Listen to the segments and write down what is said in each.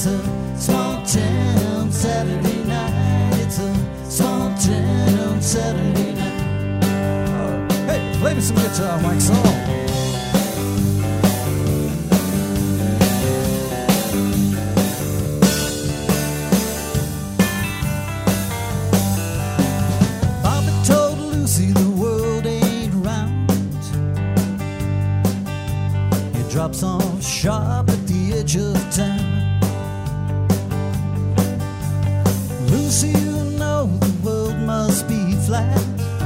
It's a small town Saturday night. It's a small town Saturday night. Hey, play me some guitar, Mike Song. Drops off sharp at the edge of town. Lucy, you know the world must be flat,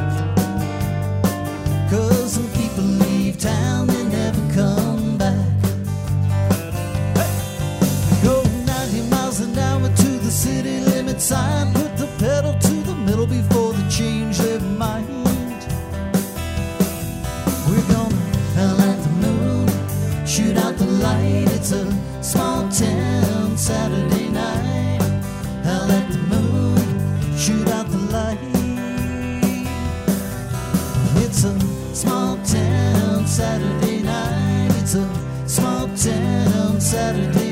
'cause some people leave town, they never come back. Hey! Go 90 miles an hour to the city limit sign, put the pedal to the middle before they change their mind. We're gonna land the moon, shoot out the light. It's a small town Saturday night. Hell at the moon, shoot out the light. It's a small town Saturday night. It's a small town Saturday